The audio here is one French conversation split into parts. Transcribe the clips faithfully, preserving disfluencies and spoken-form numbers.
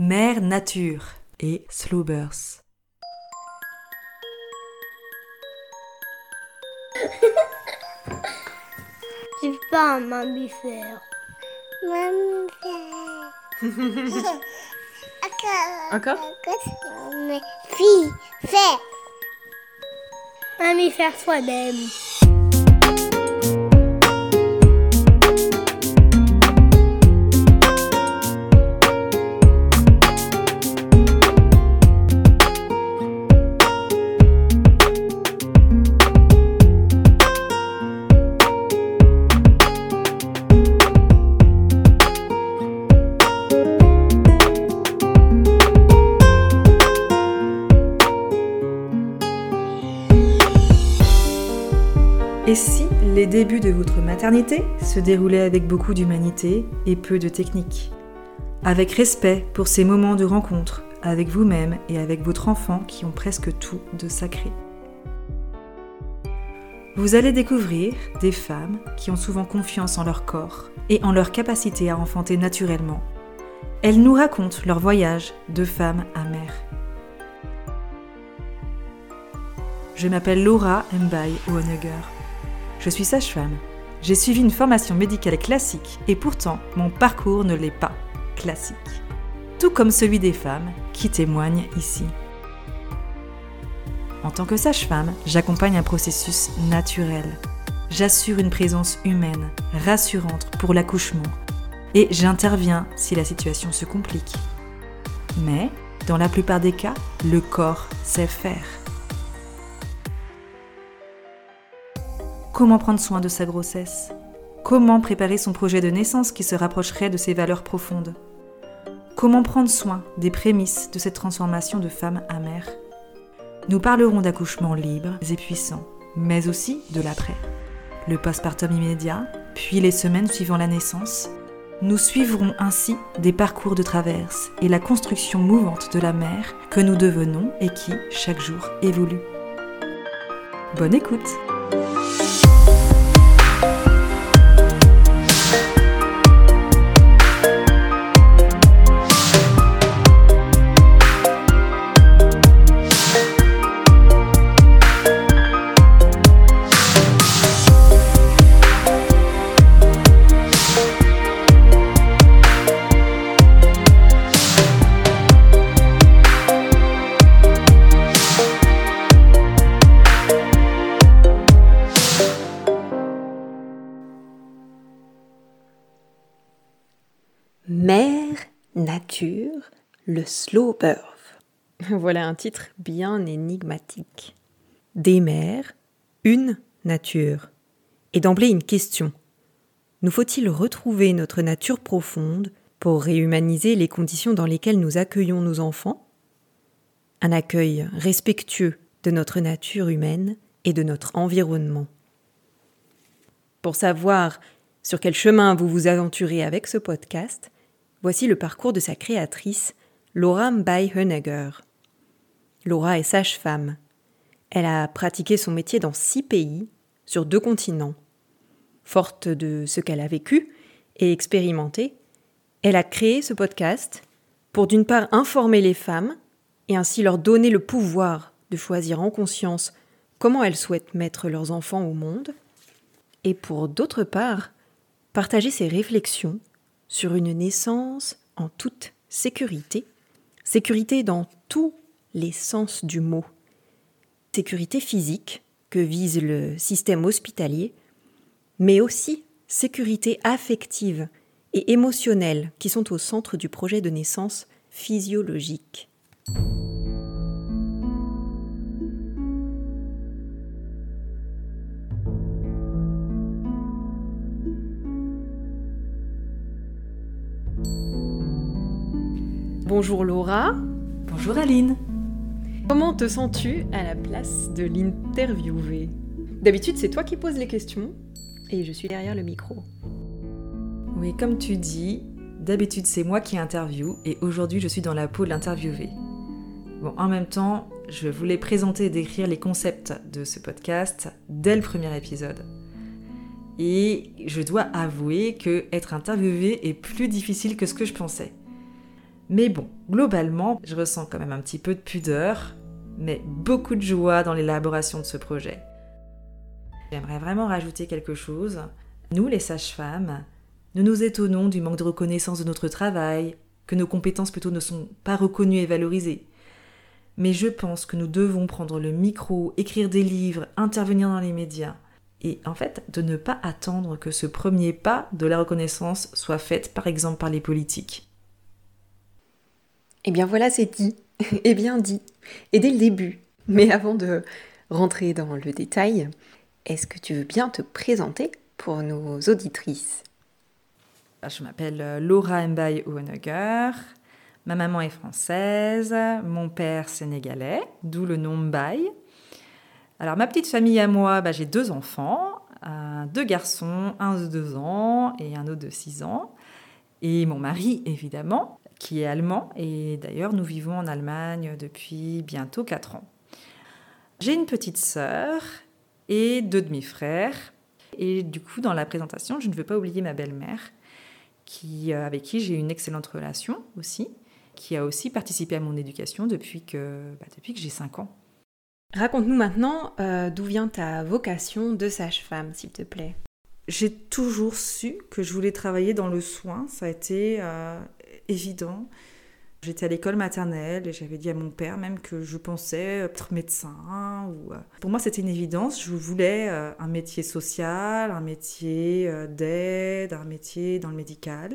Mère Nature et Slow Birth. C'est pas un mammifère. Mammifère. Encore? Mammifère. Mammifère soi-même. Et si les débuts de votre maternité se déroulaient avec beaucoup d'humanité et peu de technique, avec respect pour ces moments de rencontre avec vous-même et avec votre enfant qui ont presque tout de sacré. Vous allez découvrir des femmes qui ont souvent confiance en leur corps et en leur capacité à enfanter naturellement. Elles nous racontent leur voyage de femme à mère. Je m'appelle Laura Mbaye Honegger. Je suis sage-femme. J'ai suivi une formation médicale classique et pourtant, mon parcours ne l'est pas classique. Tout comme celui des femmes qui témoignent ici. En tant que sage-femme, j'accompagne un processus naturel. J'assure une présence humaine, rassurante pour l'accouchement. Et j'interviens si la situation se complique. Mais, dans la plupart des cas, le corps sait faire. Comment prendre soin de sa grossesse ? Comment préparer son projet de naissance qui se rapprocherait de ses valeurs profondes ? Comment prendre soin des prémices de cette transformation de femme à mère ? Nous parlerons d'accouchements libres et puissants, mais aussi de l'après. Le postpartum immédiat, puis les semaines suivant la naissance. Nous suivrons ainsi des parcours de traverse et la construction mouvante de la mère que nous devenons et qui, chaque jour, évolue. Bonne écoute! Mère Nature, le slow birth. Voilà un titre bien énigmatique. Des mères, une nature. Et d'emblée une question. Nous faut-il retrouver notre nature profonde pour réhumaniser les conditions dans lesquelles nous accueillons nos enfants ? Un accueil respectueux de notre nature humaine et de notre environnement. Pour savoir sur quel chemin vous vous aventurez avec ce podcast, voici le parcours de sa créatrice, Laura Mbaye Honegger. Laura est sage-femme. Elle a pratiqué son métier dans six pays, sur deux continents. Forte de ce qu'elle a vécu et expérimenté, elle a créé ce podcast pour d'une part informer les femmes et ainsi leur donner le pouvoir de choisir en conscience comment elles souhaitent mettre leurs enfants au monde, et pour d'autre part, partager ses réflexions sur une naissance en toute sécurité, sécurité dans tous les sens du mot. Sécurité physique, que vise le système hospitalier, mais aussi sécurité affective et émotionnelle qui sont au centre du projet de naissance physiologique. Bonjour Laura. Bonjour Aline. Comment te sens-tu à la place de l'interviewée ? D'habitude, c'est toi qui poses les questions et je suis derrière le micro. Oui, comme tu dis, d'habitude c'est moi qui interviewe et aujourd'hui je suis dans la peau de l'interviewée. Bon, en même temps, je voulais présenter et décrire les concepts de ce podcast dès le premier épisode. Et je dois avouer que être interviewée est plus difficile que ce que je pensais. Mais bon, globalement, je ressens quand même un petit peu de pudeur, mais beaucoup de joie dans l'élaboration de ce projet. J'aimerais vraiment rajouter quelque chose. Nous, les sages-femmes, nous nous étonnons du manque de reconnaissance de notre travail, que nos compétences plutôt ne sont pas reconnues et valorisées. Mais je pense que nous devons prendre le micro, écrire des livres, intervenir dans les médias, et en fait, de ne pas attendre que ce premier pas de la reconnaissance soit fait, par exemple, par les politiques. Eh bien voilà, c'est dit, et bien dit, et dès le début. Mais avant de rentrer dans le détail, est-ce que tu veux bien te présenter pour nos auditrices ? Je m'appelle Laura Mbaye Ouonogher, ma maman est française, mon père sénégalais, d'où le nom Mbaye. Alors ma petite famille à moi, bah, j'ai deux enfants, euh, deux garçons, un de deux ans et un autre de six ans. Et mon mari, évidemment, qui est allemand, et d'ailleurs nous vivons en Allemagne depuis bientôt quatre ans. J'ai une petite sœur et deux demi-frères. Et du coup, dans la présentation, je ne veux pas oublier ma belle-mère, qui, euh, avec qui j'ai une excellente relation aussi, qui a aussi participé à mon éducation depuis que, bah, depuis que j'ai cinq ans. Raconte-nous maintenant euh, d'où vient ta vocation de sage-femme, s'il te plaît. J'ai toujours su que je voulais travailler dans le soin, ça a été euh, évident. J'étais à l'école maternelle et j'avais dit à mon père même que je pensais être médecin. Ou... Pour moi, c'était une évidence. Je voulais euh, un métier social, un métier euh, d'aide, un métier dans le médical.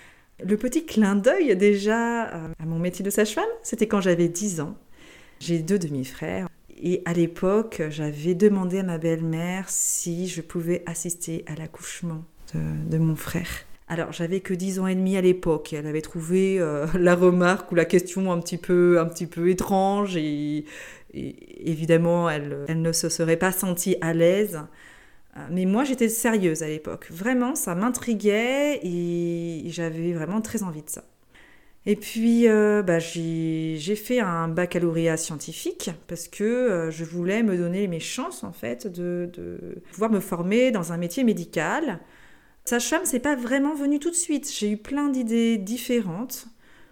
Le petit clin d'œil déjà euh, à mon métier de sage-femme, c'était quand j'avais dix ans. J'ai deux demi-frères. Et à l'époque, j'avais demandé à ma belle-mère si je pouvais assister à l'accouchement de, de mon frère. Alors, j'avais que dix ans et demi à l'époque. Et elle avait trouvé euh, la remarque ou la question un petit peu, un petit peu étrange. Et, et évidemment, elle, elle ne se serait pas sentie à l'aise. Mais moi, j'étais sérieuse à l'époque. Vraiment, ça m'intriguait et j'avais vraiment très envie de ça. Et puis, euh, bah, j'ai, j'ai fait un baccalauréat scientifique parce que euh, je voulais me donner mes chances, en fait, de, de pouvoir me former dans un métier médical. Sage-femme, c'est pas vraiment venu tout de suite. J'ai eu plein d'idées différentes,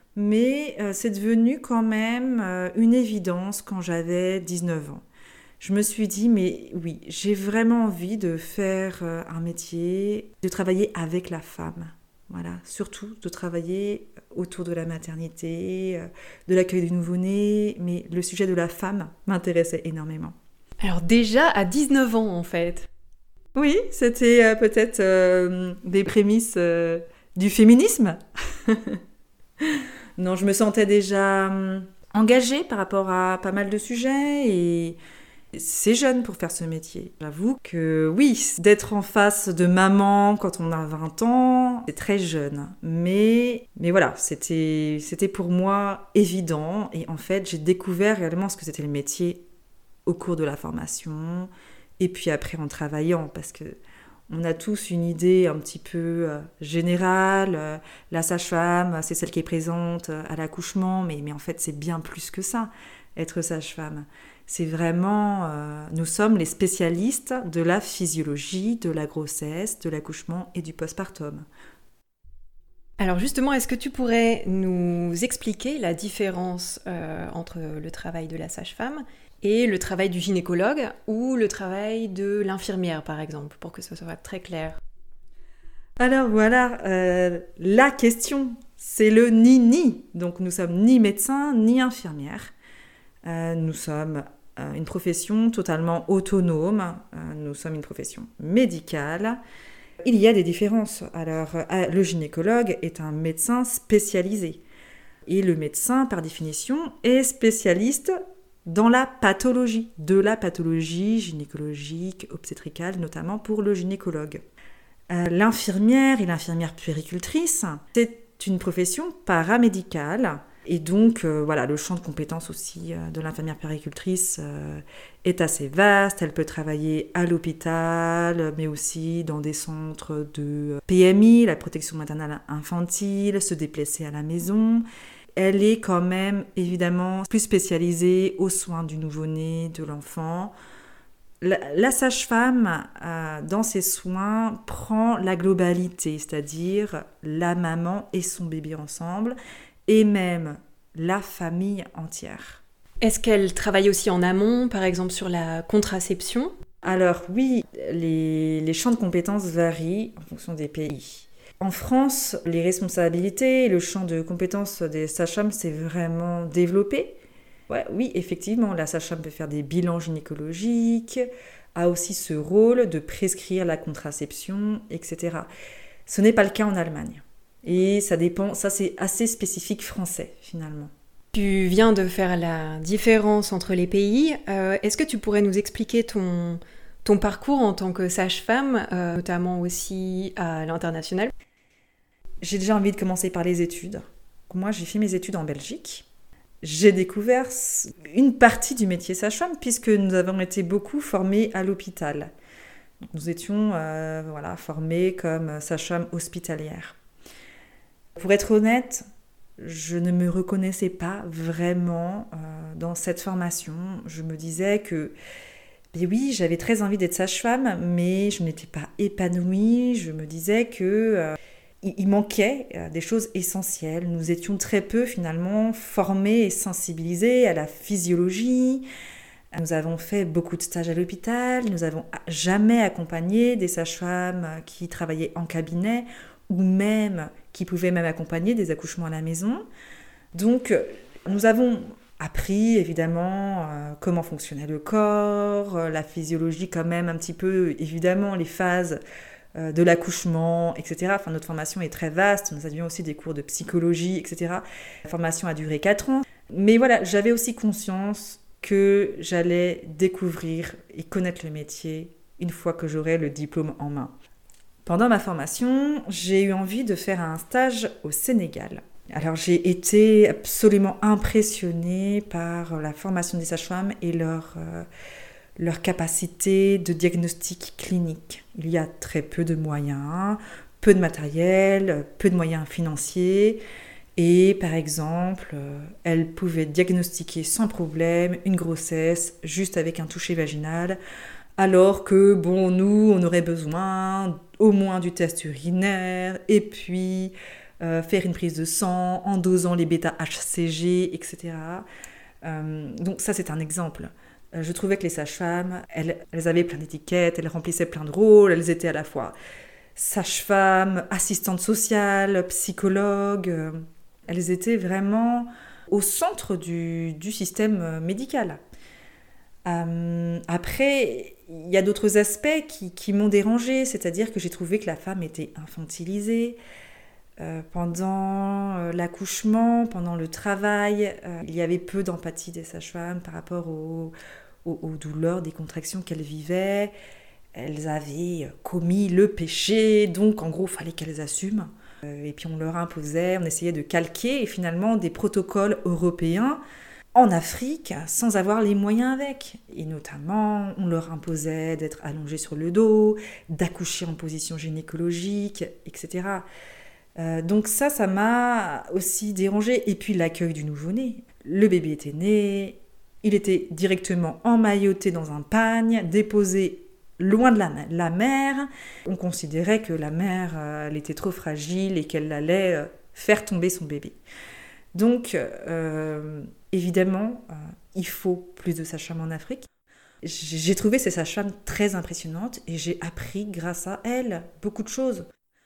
mais euh, c'est devenu quand même euh, une évidence quand j'avais dix-neuf ans. Je me suis dit, mais oui, j'ai vraiment envie de faire euh, un métier, de travailler avec la femme. Voilà, surtout de travailler autour de la maternité, de l'accueil du nouveau-né, mais le sujet de la femme m'intéressait énormément. Alors déjà à dix-neuf ans en fait. Oui, c'était euh, peut-être euh, des prémices euh, du féminisme. Non, je me sentais déjà euh, engagée par rapport à pas mal de sujets et c'est jeune pour faire ce métier. J'avoue que oui, d'être en face de maman quand on a vingt ans, c'est très jeune. Mais, mais voilà, c'était, c'était pour moi évident. Et en fait, j'ai découvert réellement ce que c'était le métier au cours de la formation. Et puis après en travaillant, parce que on a tous une idée un petit peu euh, générale. Euh, la sage-femme, c'est celle qui est présente à l'accouchement. Mais, mais en fait, c'est bien plus que ça, être sage-femme. C'est vraiment, euh, nous sommes les spécialistes de la physiologie, de la grossesse, de l'accouchement et du postpartum. Alors justement, est-ce que tu pourrais nous expliquer la différence euh, entre le travail de la sage-femme et le travail du gynécologue ou le travail de l'infirmière, par exemple, pour que ce soit très clair? Alors voilà, euh, la question, c'est le ni-ni. Donc nous sommes ni médecins ni infirmières. Euh, nous sommes euh, une profession totalement autonome, euh, nous sommes une profession médicale. Il y a des différences. Alors, euh, le gynécologue est un médecin spécialisé. Et le médecin, par définition, est spécialiste dans la pathologie, de la pathologie gynécologique, obstétricale, notamment pour le gynécologue. Euh, l'infirmière et l'infirmière puéricultrice, c'est une profession paramédicale. Et donc, euh, voilà, le champ de compétences aussi euh, de l'infirmière puéricultrice euh, est assez vaste. Elle peut travailler à l'hôpital, mais aussi dans des centres de P M I, la protection maternelle infantile, se déplacer à la maison. Elle est quand même, évidemment, plus spécialisée aux soins du nouveau-né, de l'enfant. La, la sage-femme, euh, dans ses soins, prend la globalité, c'est-à-dire la maman et son bébé ensemble. et même la famille entière. Est-ce qu'elle travaille aussi en amont, par exemple sur la contraception ? Alors oui, les, les champs de compétences varient en fonction des pays. En France, les responsabilités et le champ de compétences des sages-femmes s'est vraiment développé. Ouais, oui, effectivement, la sage-femme peut faire des bilans gynécologiques, a aussi ce rôle de prescrire la contraception, et cetera. Ce n'est pas le cas en Allemagne. Et ça dépend, ça c'est assez spécifique français finalement. Tu viens de faire la différence entre les pays. Euh, est-ce que tu pourrais nous expliquer ton, ton parcours en tant que sage-femme, euh, notamment aussi à l'international ? J'ai déjà envie de commencer par les études. Moi, j'ai fait mes études en Belgique. J'ai découvert une partie du métier sage-femme puisque nous avons été beaucoup formés à l'hôpital. Nous étions euh, voilà, formés comme sage-femme hospitalière. Pour être honnête, je ne me reconnaissais pas vraiment euh, dans cette formation. Je me disais que, bien oui, j'avais très envie d'être sage-femme, mais je n'étais pas épanouie. Je me disais que euh, il manquait euh, des choses essentielles. Nous étions très peu finalement formés et sensibilisés à la physiologie. Nous avons fait beaucoup de stages à l'hôpital. Nous n'avons jamais accompagné des sages-femmes qui travaillaient en cabinet ou même qui pouvaient même accompagner des accouchements à la maison. Donc, nous avons appris évidemment euh, comment fonctionnait le corps, euh, la physiologie quand même un petit peu, évidemment les phases euh, de l'accouchement, et cetera. Enfin, notre formation est très vaste, nous avions aussi des cours de psychologie, et cetera. La formation a duré quatre ans. Mais voilà, j'avais aussi conscience que j'allais découvrir et connaître le métier une fois que j'aurais le diplôme en main. Pendant ma formation, j'ai eu envie de faire un stage au Sénégal. Alors j'ai été absolument impressionnée par la formation des sages-femmes et leur, euh, leur capacité de diagnostic clinique. Il y a très peu de moyens, peu de matériel, peu de moyens financiers. Et par exemple, euh, elles pouvaient diagnostiquer sans problème une grossesse juste avec un toucher vaginal. Alors que, bon, nous, on aurait besoin au moins du test urinaire, et puis euh, faire une prise de sang en dosant les bêta-H C G, et cetera. Euh, donc ça, c'est un exemple. Euh, je trouvais que les sages-femmes, elles, elles avaient plein d'étiquettes, elles remplissaient plein de rôles, elles étaient à la fois sages-femmes, assistantes sociales, psychologues. Euh, elles étaient vraiment au centre du, du système médical. Euh, après, il y a d'autres aspects qui, qui m'ont dérangée, c'est-à-dire que j'ai trouvé que la femme était infantilisée. Euh, pendant euh, l'accouchement, pendant le travail, euh, il y avait peu d'empathie des sages-femmes par rapport aux, aux, aux douleurs, des contractions qu'elles vivaient. Elles avaient commis le péché, donc en gros, il fallait qu'elles assument. Euh, et puis on leur imposait, on essayait de calquer et finalement des protocoles européens en Afrique, sans avoir les moyens avec. Et notamment, on leur imposait d'être allongées sur le dos, d'accoucher en position gynécologique, et cetera. Euh, donc ça, ça m'a aussi dérangée. Et puis l'accueil du nouveau-né. Le bébé était né, il était directement emmailloté dans un pagne, déposé loin de la, la mère. On considérait que la mère, euh, elle était trop fragile et qu'elle allait euh, faire tomber son bébé. Donc, euh, évidemment, euh, il faut plus de sages-femmes en Afrique. J'ai trouvé ces sages-femmes très impressionnantes et j'ai appris grâce à elles beaucoup de choses.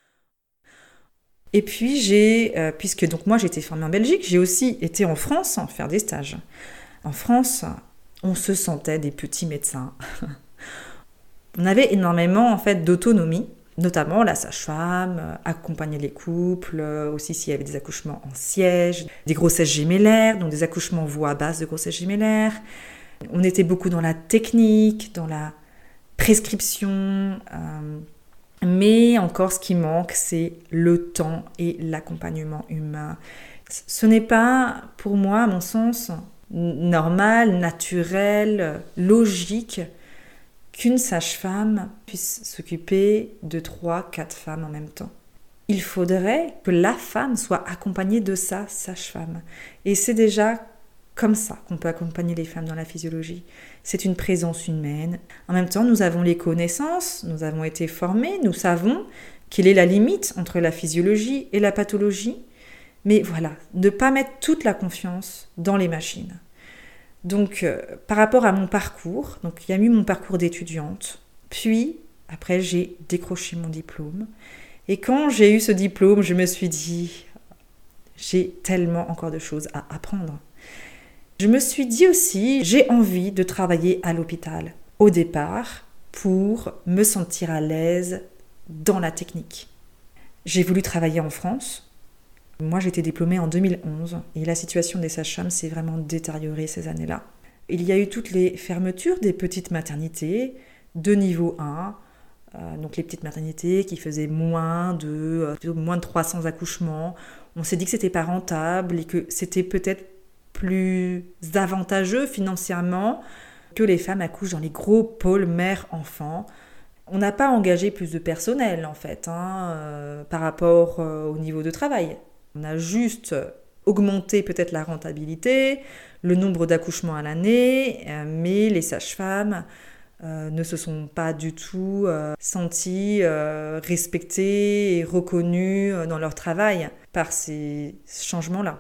Et puis, j'ai, euh, puisque donc moi j'étais formée en Belgique, j'ai aussi été en France en faire des stages. En France, on se sentait des petits médecins. On avait énormément en fait d'autonomie. Notamment la sage-femme, accompagner les couples, aussi s'il y avait des accouchements en siège, des grossesses gémellaires, donc des accouchements voix basse de grossesses gémellaires. On était beaucoup dans la technique, dans la prescription, euh, mais encore ce qui manque, c'est le temps et l'accompagnement humain. Ce n'est pas, pour moi, à mon sens, normal, naturel, logique, qu'une sage-femme puisse s'occuper de trois, quatre femmes en même temps. Il faudrait que la femme soit accompagnée de sa sage-femme. Et c'est déjà comme ça qu'on peut accompagner les femmes dans la physiologie. C'est une présence humaine. En même temps, nous avons les connaissances, nous avons été formés, nous savons quelle est la limite entre la physiologie et la pathologie. Mais voilà, ne pas mettre toute la confiance dans les machines. Donc, euh, par rapport à mon parcours, donc il y a eu mon parcours d'étudiante, puis après j'ai décroché mon diplôme. Et quand j'ai eu ce diplôme, je me suis dit, j'ai tellement encore de choses à apprendre. Je me suis dit aussi, j'ai envie de travailler à l'hôpital au départ pour me sentir à l'aise dans la technique. J'ai voulu travailler en France. Moi, j'ai été diplômée en deux mille onze et la situation des sages-femmes s'est vraiment détériorée ces années-là. Il y a eu toutes les fermetures des petites maternités de niveau un, euh, donc les petites maternités qui faisaient moins de, euh, moins de trois cents accouchements. On s'est dit que c'était pas rentable et que c'était peut-être plus avantageux financièrement que les femmes accouchent dans les gros pôles mère-enfant. On n'a pas engagé plus de personnel en fait hein, euh, par rapport euh, au niveau de travail. On a juste augmenté peut-être la rentabilité, le nombre d'accouchements à l'année, euh, mais les sages-femmes euh, ne se sont pas du tout euh, senties euh, respectées et reconnues dans leur travail par ces changements-là.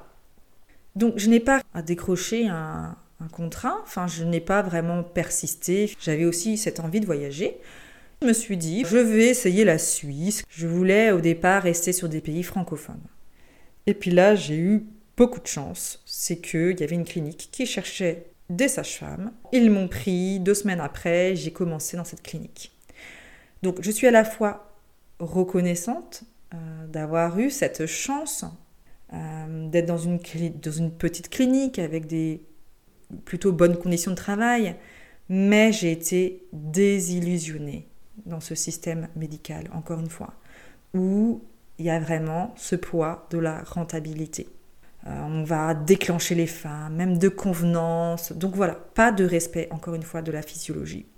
Donc je n'ai pas décroché un, un contrat, enfin je n'ai pas vraiment persisté. J'avais aussi cette envie de voyager. Je me suis dit, je vais essayer la Suisse. Je voulais au départ rester sur des pays francophones. Et puis là, j'ai eu beaucoup de chance. C'est qu'il y avait une clinique qui cherchait des sages-femmes. Ils m'ont pris, deux semaines après, j'ai commencé dans cette clinique. Donc je suis à la fois reconnaissante euh, d'avoir eu cette chance Euh, d'être dans une, dans une petite clinique avec des plutôt bonnes conditions de travail, mais j'ai été désillusionnée dans ce système médical, encore une fois, où il y a vraiment ce poids de la rentabilité. Euh, on va déclencher les femmes, même de convenance, donc voilà, pas de respect, encore une fois, de la physiologie.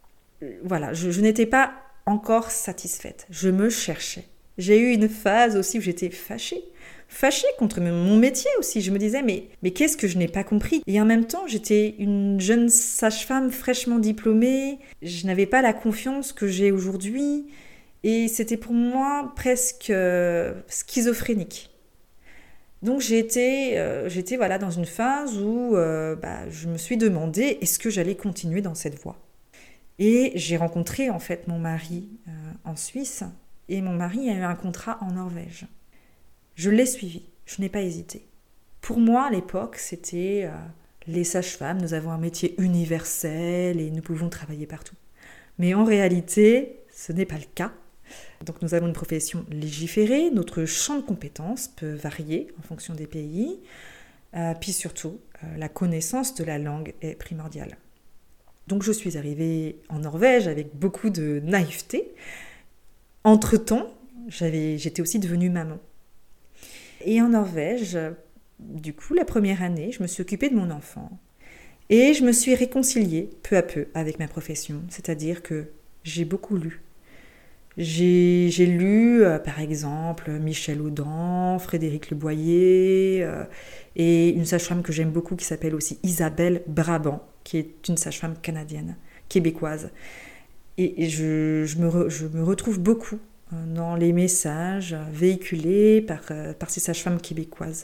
Voilà, je, je n'étais pas encore satisfaite, je me cherchais. J'ai eu une phase aussi où j'étais fâchée, fâchée contre mon métier aussi. Je me disais, mais, mais qu'est-ce que je n'ai pas compris ? Et en même temps, j'étais une jeune sage-femme fraîchement diplômée. Je n'avais pas la confiance que j'ai aujourd'hui. Et c'était pour moi presque euh, schizophrénique. Donc j'ai été, euh, j'étais voilà, dans une phase où euh, bah, je me suis demandé, est-ce que j'allais continuer dans cette voie ? Et j'ai rencontré en fait mon mari euh, en Suisse. Et mon mari a eu un contrat en Norvège. Je l'ai suivi, je n'ai pas hésité. Pour moi, à l'époque, c'était euh, les sages-femmes, nous avons un métier universel et nous pouvons travailler partout. Mais en réalité, ce n'est pas le cas. Donc nous avons une profession légiférée, notre champ de compétences peut varier en fonction des pays, euh, puis surtout, euh, la connaissance de la langue est primordiale. Donc je suis arrivée en Norvège avec beaucoup de naïveté. Entre-temps, j'avais, j'étais aussi devenue maman. Et en Norvège, du coup, la première année, je me suis occupée de mon enfant. Et je me suis réconciliée peu à peu avec ma profession. C'est-à-dire que j'ai beaucoup lu. J'ai, j'ai lu, euh, par exemple, Michel Audin, Frédéric Le Boyer, euh, et une sage-femme que j'aime beaucoup qui s'appelle aussi Isabelle Brabant, qui est une sage-femme canadienne, québécoise. Et, et je, je, me re, je me retrouve beaucoup dans les messages véhiculés par, par ces sages-femmes québécoises.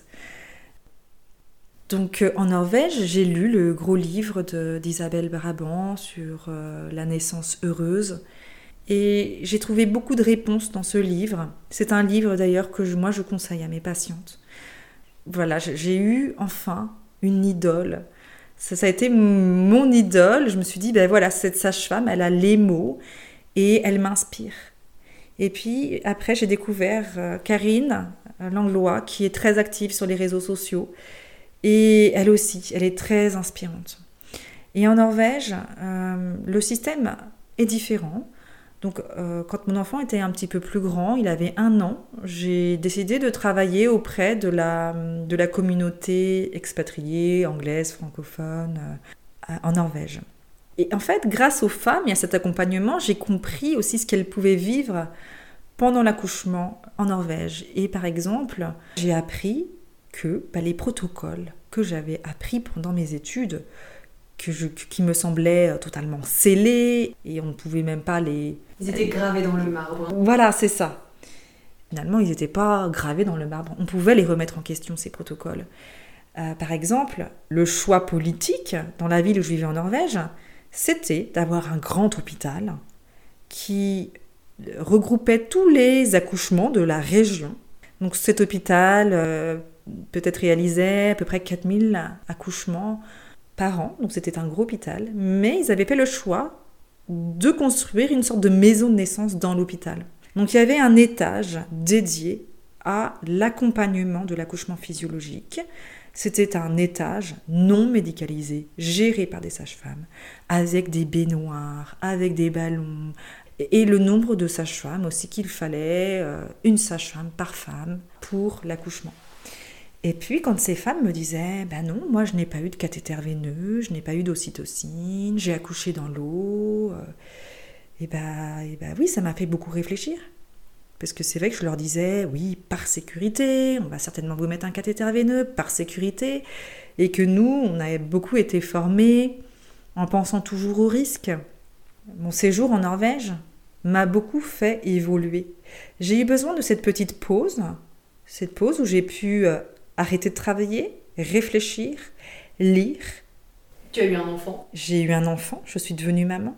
Donc en Norvège, j'ai lu le gros livre de, d'Isabelle Brabant sur euh, la naissance heureuse et j'ai trouvé beaucoup de réponses dans ce livre. C'est un livre d'ailleurs que je, moi je conseille à mes patientes. Voilà, j'ai eu enfin une idole. Ça, ça a été mon idole. Je me suis dit, ben voilà, cette sage-femme, elle a les mots et elle m'inspire. Et puis après, j'ai découvert euh, Karine Langlois, qui est très active sur les réseaux sociaux. Et elle aussi, elle est très inspirante. Et en Norvège, euh, le système est différent. Donc, euh, quand mon enfant était un petit peu plus grand, il avait un an, j'ai décidé de travailler auprès de la, de la communauté expatriée, anglaise, francophone, euh, en Norvège. Et en fait, grâce aux femmes et à cet accompagnement, j'ai compris aussi ce qu'elles pouvaient vivre pendant l'accouchement en Norvège. Et par exemple, j'ai appris que bah, les protocoles que j'avais appris pendant mes études, que je, qui me semblaient totalement scellés, et on ne pouvait même pas les... Ils étaient gravés dans le marbre. Voilà, c'est ça. Finalement, ils n'étaient pas gravés dans le marbre. On pouvait les remettre en question, ces protocoles. Euh, par exemple, le choix politique dans la ville où je vivais en Norvège, c'était d'avoir un grand hôpital qui regroupait tous les accouchements de la région. Donc cet hôpital euh, peut-être réalisait à peu près quatre mille accouchements par an, donc c'était un gros hôpital, mais ils avaient fait le choix de construire une sorte de maison de naissance dans l'hôpital. Donc il y avait un étage dédié à l'accompagnement de l'accouchement physiologique. C'était un étage non médicalisé, géré par des sages-femmes, avec des baignoires, avec des ballons, et le nombre de sages-femmes aussi qu'il fallait, euh, une sage-femme par femme pour l'accouchement. Et puis quand ces femmes me disaient « ben non, moi je n'ai pas eu de cathéter veineux, je n'ai pas eu d'ocytocine, j'ai accouché dans l'eau euh, », et ben, et ben oui, ça m'a fait beaucoup réfléchir. Parce que c'est vrai que je leur disais, oui, par sécurité, on va certainement vous mettre un cathéter veineux, par sécurité, et que nous, on avait beaucoup été formés en pensant toujours au risque. Mon séjour en Norvège m'a beaucoup fait évoluer. J'ai eu besoin de cette petite pause, cette pause où j'ai pu arrêter de travailler, réfléchir, lire. Tu as eu un enfant ? J'ai eu un enfant, je suis devenue maman.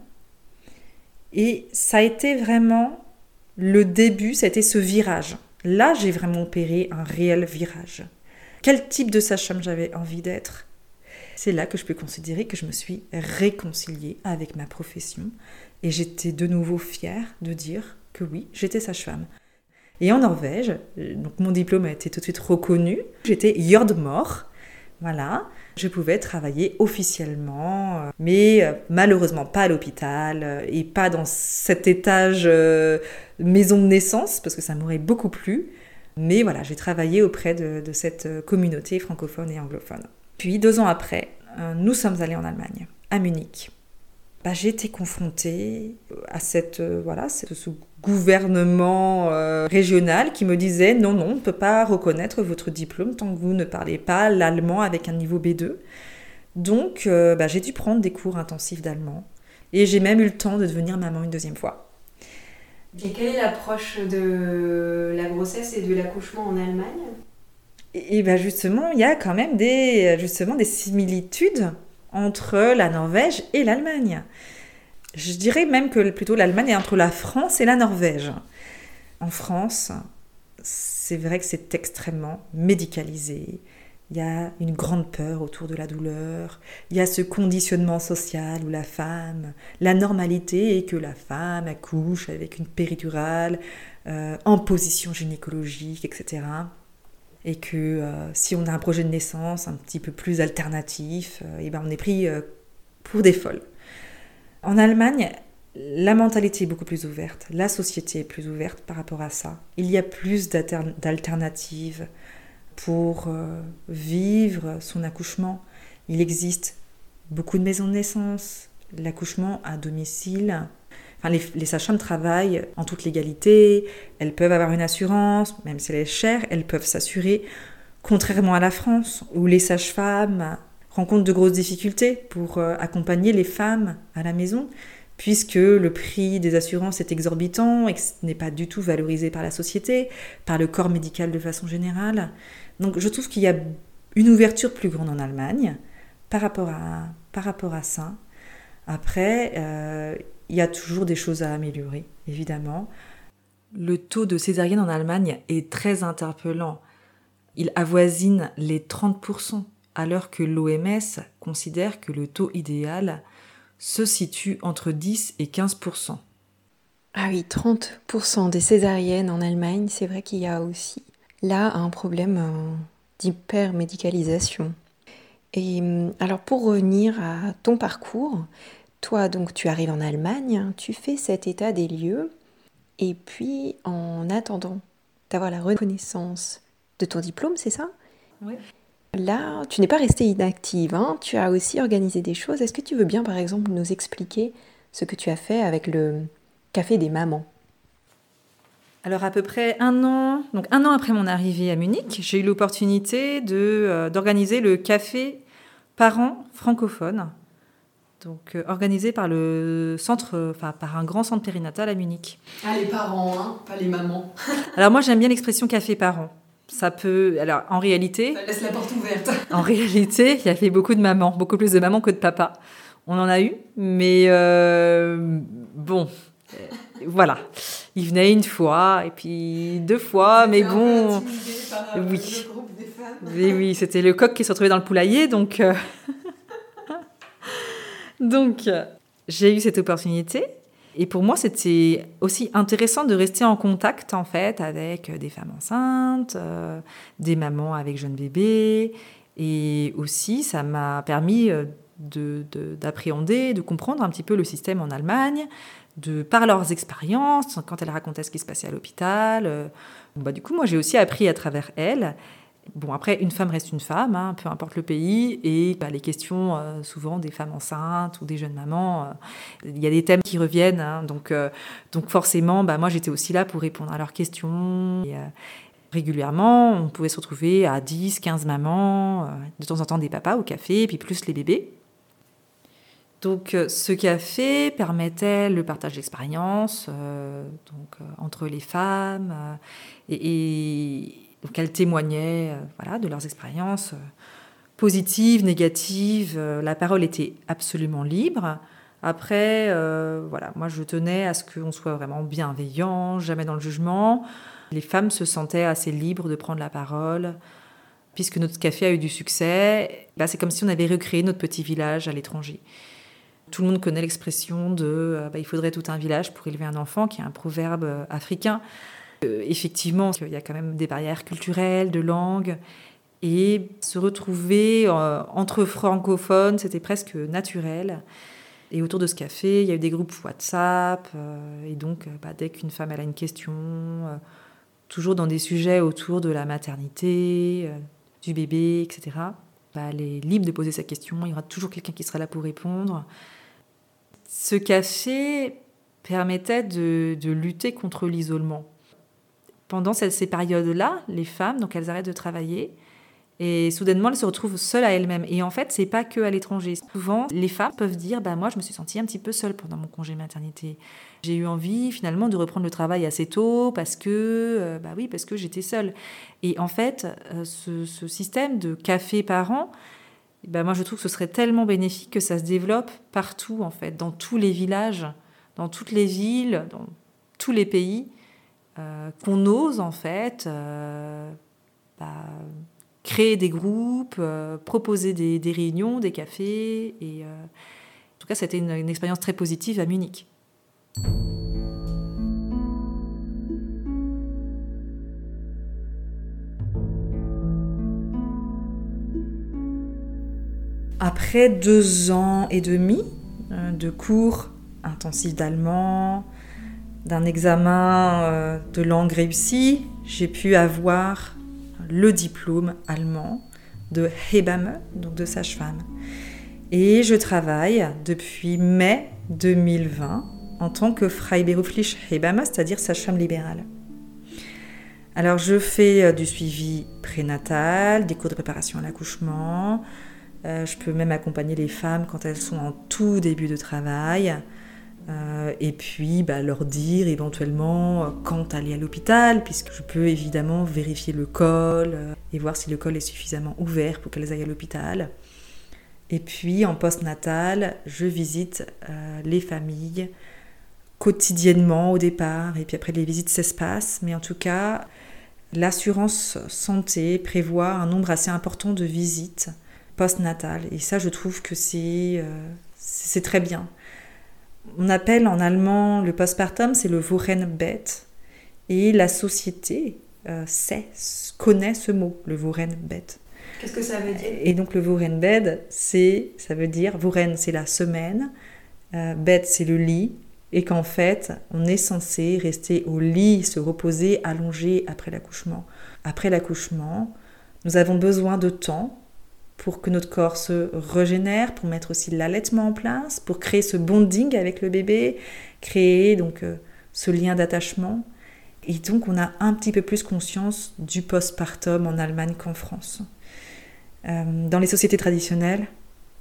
Et ça a été vraiment le début, ça a été ce virage. Là, j'ai vraiment opéré un réel virage. Quel type de sage-femme j'avais envie d'être ? C'est là que je peux considérer que je me suis réconciliée avec ma profession et j'étais de nouveau fière de dire que oui, j'étais sage-femme. Et en Norvège, donc mon diplôme a été tout de suite reconnu, j'étais jordmor, voilà, je pouvais travailler officiellement, mais malheureusement pas à l'hôpital et pas dans cet étage euh, maison de naissance, parce que ça m'aurait beaucoup plu, mais voilà, j'ai travaillé auprès de, de cette communauté francophone et anglophone. Puis deux ans après, nous sommes allés en Allemagne, à Munich. Bah, j'ai été confrontée à cette, euh, voilà, ce, ce gouvernement euh, régional qui me disait « Non, non, on ne peut pas reconnaître votre diplôme tant que vous ne parlez pas l'allemand avec un niveau B deux ». Donc, euh, bah, j'ai dû prendre des cours intensifs d'allemand. Et j'ai même eu le temps de devenir maman une deuxième fois. Et quelle est l'approche de la grossesse et de l'accouchement en Allemagne ? Et, et bah, justement, il y a quand même des, justement, des similitudes entre la Norvège et l'Allemagne. Je dirais même que plutôt l'Allemagne est entre la France et la Norvège. En France, c'est vrai que c'est extrêmement médicalisé. Il y a une grande peur autour de la douleur. Il y a ce conditionnement social où la femme, la normalité est que la femme accouche avec une péridurale, euh, en position gynécologique, et cetera. Et que euh, si on a un projet de naissance un petit peu plus alternatif, euh, et ben on est pris euh, pour des folles. En Allemagne, la mentalité est beaucoup plus ouverte, la société est plus ouverte par rapport à ça. Il y a plus d'alternatives pour euh, vivre son accouchement. Il existe beaucoup de maisons de naissance, l'accouchement à domicile. Enfin, les, les sages-femmes travaillent en toute légalité, elles peuvent avoir une assurance, même si elle est chère, elles peuvent s'assurer, contrairement à la France, où les sages-femmes rencontrent de grosses difficultés pour euh, accompagner les femmes à la maison, puisque le prix des assurances est exorbitant et que ce n'est pas du tout valorisé par la société, par le corps médical de façon générale. Donc je trouve qu'il y a une ouverture plus grande en Allemagne par rapport à, par rapport à ça. Après, euh, il y a toujours des choses à améliorer, évidemment. Le taux de césarienne en Allemagne est très interpellant. Il avoisine les trente pour cent, alors que l'O M S considère que le taux idéal se situe entre dix et quinze pour cent. Ah oui, trente pour cent des césariennes en Allemagne, c'est vrai qu'il y a aussi là un problème euh, d'hypermédicalisation. Et alors pour revenir à ton parcours, toi donc tu arrives en Allemagne, tu fais cet état des lieux, et puis en attendant d'avoir la reconnaissance de ton diplôme, c'est ça ? Oui. Là, tu n'es pas restée inactive, hein, tu as aussi organisé des choses. Est-ce que tu veux bien, par exemple, nous expliquer ce que tu as fait avec le Café des mamans ? Alors à peu près un an, donc un an après mon arrivée à Munich, j'ai eu l'opportunité de, euh, d'organiser le Café Parents francophones donc euh, organisée par le centre, enfin par un grand centre périnatal à Munich. Ah, les parents, hein, pas les mamans. Alors moi j'aime bien l'expression café parents. Ça peut, alors en réalité, ça laisse la porte ouverte. En réalité, il y avait beaucoup de mamans, beaucoup plus de mamans que de papas. On en a eu, mais euh, bon, euh, voilà. Ils venaient une fois et puis deux fois, mais bon, par, euh, oui, le groupe des femmes. Oui, oui, c'était le coq qui se retrouvait dans le poulailler, donc, euh... donc euh, j'ai eu cette opportunité. Et pour moi, c'était aussi intéressant de rester en contact, en fait, avec des femmes enceintes, euh, des mamans avec jeunes bébés. Et aussi, ça m'a permis de, de, d'appréhender, de comprendre un petit peu le système en Allemagne, de par leurs expériences, quand elles racontaient ce qui se passait à l'hôpital. Euh, bah, du coup, moi, j'ai aussi appris à travers elles. Bon, après, une femme reste une femme, hein, peu importe le pays, et bah, les questions, euh, souvent, des femmes enceintes ou des jeunes mamans, il euh, y a des thèmes qui reviennent, hein, donc, euh, donc forcément, bah, moi, j'étais aussi là pour répondre à leurs questions. Et, euh, régulièrement, on pouvait se retrouver à dix, quinze mamans, euh, de temps en temps des papas au café, et puis plus les bébés. Donc, euh, ce café permettait le partage d'expériences euh, donc, euh, entre les femmes, euh, et... et Donc, elles témoignaient euh, voilà, de leurs expériences euh, positives, négatives. Euh, la parole était absolument libre. Après, euh, voilà, moi, je tenais à ce qu'on soit vraiment bienveillant, jamais dans le jugement. Les femmes se sentaient assez libres de prendre la parole. Puisque notre café a eu du succès, bah, c'est comme si on avait recréé notre petit village à l'étranger. Tout le monde connaît l'expression de euh, bah, « il faudrait tout un village pour élever un enfant », qui est un proverbe euh, africain. Euh, effectivement, il y a quand même des barrières culturelles, de langue, et se retrouver euh, entre francophones, c'était presque naturel. Et autour de ce café, il y a eu des groupes WhatsApp, euh, et donc bah, dès qu'une femme elle a une question, euh, toujours dans des sujets autour de la maternité, euh, du bébé, et cetera, bah, elle est libre de poser sa question, il y aura toujours quelqu'un qui sera là pour répondre. Ce café permettait de, de lutter contre l'isolement. Pendant ces périodes-là, les femmes, donc elles arrêtent de travailler et soudainement, elles se retrouvent seules à elles-mêmes. Et en fait, c'est pas que à l'étranger. Souvent, les femmes peuvent dire bah, « moi, je me suis sentie un petit peu seule pendant mon congé maternité. J'ai eu envie, finalement, de reprendre le travail assez tôt parce que, euh, bah oui, parce que j'étais seule. » Et en fait, euh, ce, ce système de café par an, bah, moi, je trouve que ce serait tellement bénéfique que ça se développe partout, en fait, dans tous les villages, dans toutes les villes, dans tous les pays. Euh, qu'on ose en fait euh, bah, créer des groupes, euh, proposer des, des réunions, des cafés. Et, euh, en tout cas, c'était une, une expérience très positive à Munich. Après deux ans et demi euh, de cours intensifs d'allemand, d'un examen euh, de langue réussi, j'ai pu avoir le diplôme allemand de Hebamme, donc de sage-femme. Et je travaille depuis mai deux mille vingt en tant que Freiberufliche Hebamme, c'est-à-dire sage-femme libérale. Alors je fais euh, du suivi prénatal, des cours de préparation à l'accouchement, euh, je peux même accompagner les femmes quand elles sont en tout début de travail. Euh, et puis bah, leur dire éventuellement euh, quand aller à l'hôpital, puisque je peux évidemment vérifier le col euh, et voir si le col est suffisamment ouvert pour qu'elles aillent à l'hôpital. Et puis en post-natal, je visite euh, les familles quotidiennement au départ, et puis après les visites s'espacent, mais en tout cas, l'assurance santé prévoit un nombre assez important de visites post-natales, et ça je trouve que c'est, euh, c'est très bien. On appelle en allemand le postpartum, c'est le Wochenbett. Et la société euh, sait, connaît ce mot, le Wochenbett. Qu'est-ce que ça veut dire ? Et donc le Wochenbett, c'est, ça veut dire, Wochen c'est la semaine, euh, Bett c'est le lit, et qu'en fait, on est censé rester au lit, se reposer, allongé après l'accouchement. Après l'accouchement, nous avons besoin de temps pour que notre corps se régénère, pour mettre aussi l'allaitement en place, pour créer ce bonding avec le bébé, créer donc euh, ce lien d'attachement. Et donc, on a un petit peu plus conscience du postpartum en Allemagne qu'en France. Euh, dans les sociétés traditionnelles,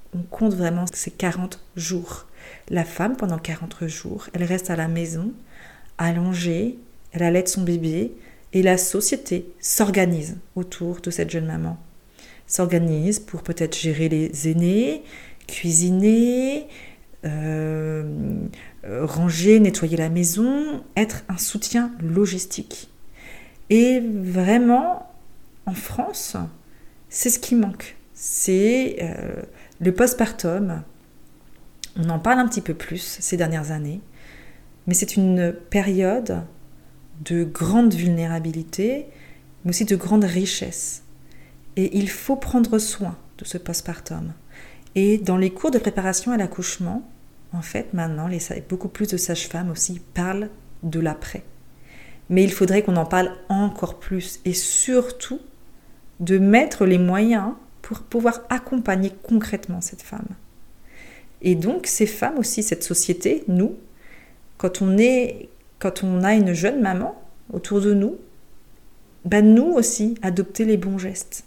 on compte vraiment ces quarante jours. La femme, pendant quarante jours, elle reste à la maison, allongée, elle allaite son bébé, et la société s'organise autour de cette jeune maman. S'organise pour peut-être gérer les aînés, cuisiner, euh, ranger, nettoyer la maison, être un soutien logistique. Et vraiment, en France, c'est ce qui manque. C'est euh, le postpartum. On en parle un petit peu plus ces dernières années, mais c'est une période de grande vulnérabilité, mais aussi de grande richesse. Et il faut prendre soin de ce postpartum. Et dans les cours de préparation à l'accouchement, en fait, maintenant, les, beaucoup plus de sages-femmes aussi parlent de l'après. Mais il faudrait qu'on en parle encore plus et surtout de mettre les moyens pour pouvoir accompagner concrètement cette femme. Et donc, ces femmes aussi, cette société, nous, quand on, est, quand on a une jeune maman autour de nous, ben nous aussi, adopter les bons gestes.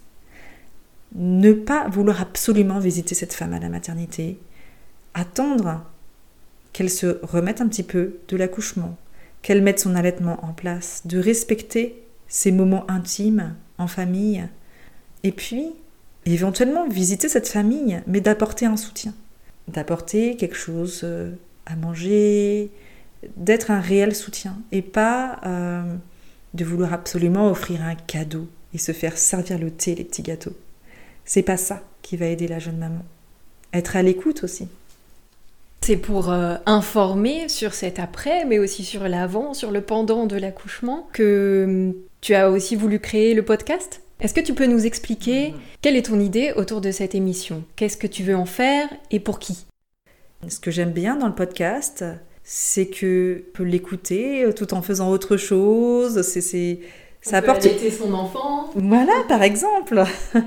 Ne pas vouloir absolument visiter cette femme à la maternité, attendre qu'elle se remette un petit peu de l'accouchement, qu'elle mette son allaitement en place, de respecter ces moments intimes en famille, et puis éventuellement visiter cette famille, mais d'apporter un soutien, d'apporter quelque chose à manger, d'être un réel soutien, et pas euh, de vouloir absolument offrir un cadeau et se faire servir le thé, les petits gâteaux. C'est pas ça qui va aider la jeune maman. Être à l'écoute aussi. C'est pour euh, informer sur cet après, mais aussi sur l'avant, sur le pendant de l'accouchement, que tu as aussi voulu créer le podcast. Est-ce que tu peux nous expliquer mmh. quelle est ton idée autour de cette émission ? Qu'est-ce que tu veux en faire et pour qui ? Ce que j'aime bien dans le podcast, c'est que on peut l'écouter tout en faisant autre chose. C'est, c'est, ça on apporte. peut allaiter son enfant. Voilà, par exemple.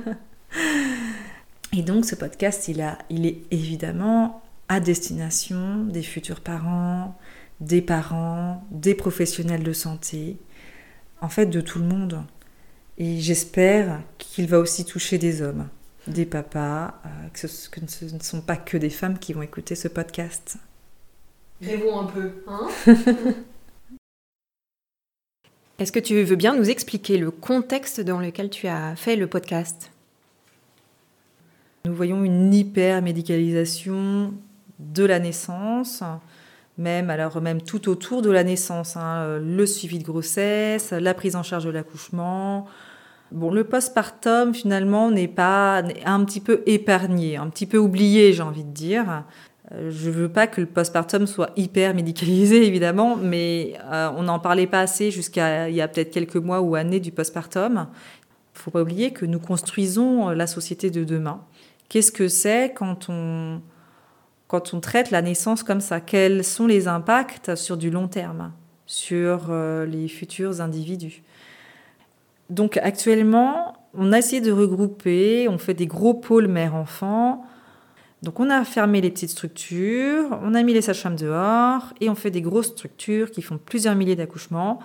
Et donc ce podcast, il, a, il est évidemment à destination des futurs parents, des parents, des professionnels de santé, en fait de tout le monde. Et j'espère qu'il va aussi toucher des hommes, des papas, euh, que, ce, que ce ne sont pas que des femmes qui vont écouter ce podcast. Rêvons un peu, hein ? Est-ce que tu veux bien nous expliquer le contexte dans lequel tu as fait le podcast ? Nous voyons une hyper-médicalisation de la naissance, même, alors même tout autour de la naissance, hein, le suivi de grossesse, la prise en charge de l'accouchement. Bon, le postpartum, finalement, n'est pas n'est un petit peu épargné, un petit peu oublié, j'ai envie de dire. Je ne veux pas que le postpartum soit hyper-médicalisé, évidemment, mais euh, on n'en parlait pas assez jusqu'à il y a peut-être quelques mois ou années du postpartum. Il ne faut pas oublier que nous construisons la société de demain. Qu'est-ce que c'est quand on, quand on traite la naissance comme ça ? Quels sont les impacts sur du long terme, sur euh, les futurs individus ? Donc actuellement, on a essayé de regrouper, on fait des gros pôles mère-enfant. Donc on a fermé les petites structures, on a mis les sages-femmes dehors et on fait des grosses structures qui font plusieurs milliers d'accouchements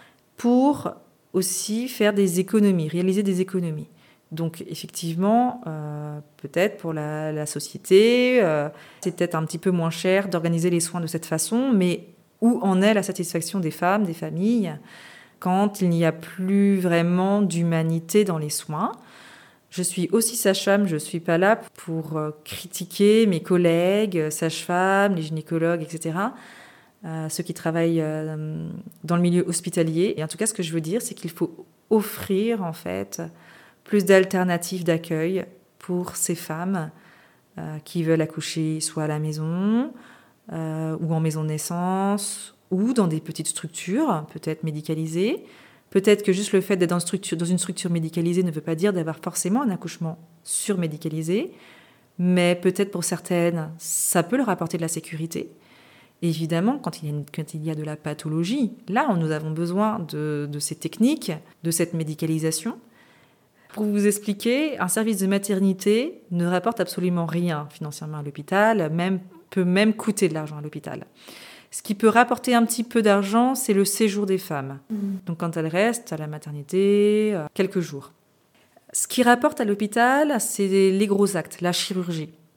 pour aussi faire des économies, réaliser des économies. Donc effectivement, euh, peut-être pour la, la société, euh, c'est peut-être un petit peu moins cher d'organiser les soins de cette façon, mais où en est la satisfaction des femmes, des familles, quand il n'y a plus vraiment d'humanité dans les soins ? Je suis aussi sage-femme, je ne suis pas là pour euh, critiquer mes collègues, sages-femmes, les gynécologues, et cetera, euh, ceux qui travaillent euh, dans le milieu hospitalier. Et en tout cas, ce que je veux dire, c'est qu'il faut offrir, en fait, plus d'alternatives d'accueil pour ces femmes euh, qui veulent accoucher soit à la maison euh, ou en maison de naissance ou dans des petites structures, peut-être médicalisées. Peut-être que juste le fait d'être dans une structure, dans une structure médicalisée ne veut pas dire d'avoir forcément un accouchement surmédicalisé, mais peut-être pour certaines, ça peut leur apporter de la sécurité. Et évidemment, quand il y a, une, quand il y a de la pathologie, là, nous avons besoin de, de ces techniques, de cette médicalisation. Pour vous expliquer, un service de maternité ne rapporte absolument rien financièrement à l'hôpital, même, peut même coûter de l'argent à l'hôpital. Ce qui peut rapporter un petit peu d'argent, c'est le séjour des femmes. Mmh. Donc quand elles restent à la maternité, euh, quelques jours. Ce qui rapporte à l'hôpital, c'est les gros actes, la chirurgie.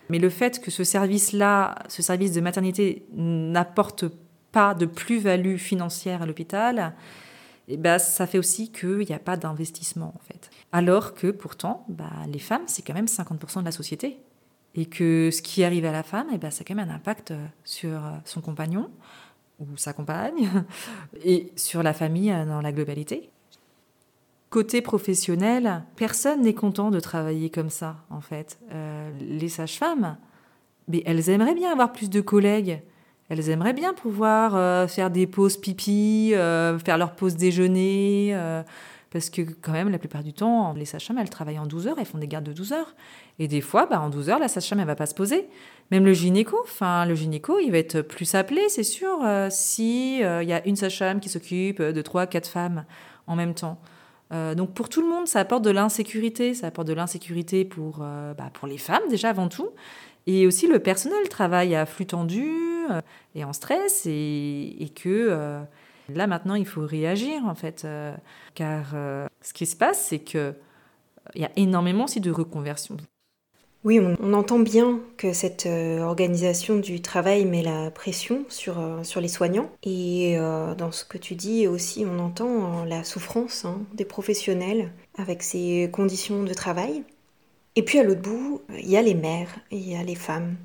Mais le fait que ce service-là, ce service de maternité n'apporte pas de plus-value financière à l'hôpital, eh ben, ça fait aussi qu'il n'y a pas d'investissement, en fait. Alors que, pourtant, bah, les femmes, c'est quand même cinquante pour cent de la société. Et que ce qui arrive à la femme, eh ben, ça a quand même un impact sur son compagnon ou sa compagne et sur la famille dans la globalité. Côté professionnel, personne n'est content de travailler comme ça, en fait. Euh, les sages-femmes, mais elles aimeraient bien avoir plus de collègues. Elles aimeraient bien pouvoir euh, faire des pauses pipi, euh, faire leur pause déjeuner, euh, parce que quand même, la plupart du temps, les sages-femmes, elles travaillent en douze heures, elles font des gardes de douze heures. Et des fois, bah, en douze heures, la sage-femme, elle va pas se poser. Même le gynéco, enfin, le gynéco, il va être plus appelé, c'est sûr, euh, si euh, y a une sage-femme qui s'occupe de trois, quatre femmes en même temps. Euh, donc pour tout le monde, ça apporte de l'insécurité. Ça apporte de l'insécurité pour, euh, bah, pour les femmes, déjà, avant tout. Et aussi, le personnel travaille à flux tendu euh, et en stress. Et, et que euh, là, maintenant, il faut réagir, en fait. Euh, car euh, ce qui se passe, c'est qu'il y a énormément aussi de reconversions. Oui, on, on entend bien que cette euh, organisation du travail met la pression sur, euh, sur les soignants. Et euh, dans ce que tu dis aussi, on entend euh, la souffrance hein, des professionnels avec ces conditions de travail. Et puis à l'autre bout, il y a les mères, il y a les femmes.